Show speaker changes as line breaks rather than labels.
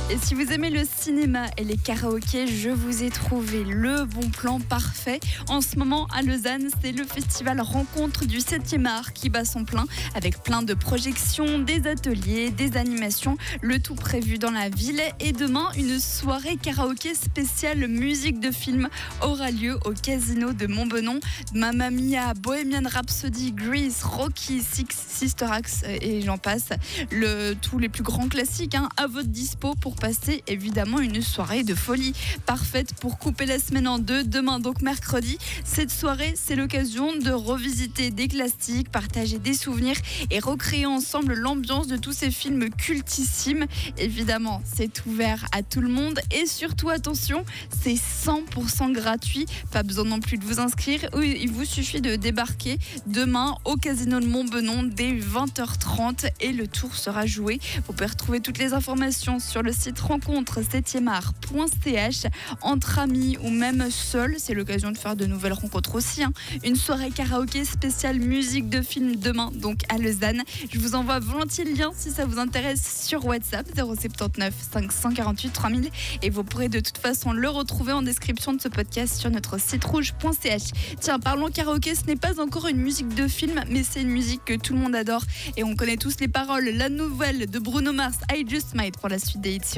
Et si vous aimez le cinéma et les karaokés, je vous ai trouvé le bon plan parfait. En ce moment, à Lausanne, c'est le festival Rencontre du 7e art qui bat son plein, avec plein de projections, des ateliers, des animations, le tout prévu dans la ville. Et demain, une soirée karaoké spéciale musique de film aura lieu au Casino de Montbenon. Mamma Mia, Bohemian Rhapsody, Grease, Rocky, Sister Act et j'en passe. Tous les plus grands classiques à votre dispo pour passer évidemment une soirée de folie. Parfaite pour couper la semaine en deux. Demain, donc mercredi, cette soirée, c'est l'occasion de revisiter des classiques, partager des souvenirs et recréer ensemble l'ambiance de tous ces films cultissimes. Évidemment, c'est ouvert à tout le monde et surtout, attention, c'est 100% gratuit. Pas besoin non plus de vous inscrire. Il vous suffit de débarquer demain au Casino de Montbenon dès 20h30 et le tour sera joué. Vous pouvez retrouver toutes les informations sur le site rencontre7art.ch entre amis ou même seul. C'est l'occasion de faire de nouvelles rencontres aussi. Une soirée karaoké spéciale musique de film demain, donc à Lausanne. Je vous envoie volontiers le lien si ça vous intéresse sur WhatsApp 079 548 3000 et vous pourrez de toute façon le retrouver en description de ce podcast sur notre site rouge.ch. Tiens, parlons karaoké, ce n'est pas encore une musique de film, mais c'est une musique que tout le monde adore et on connaît tous les paroles. La nouvelle de Bruno Mars, I Just Might, pour la suite des hits.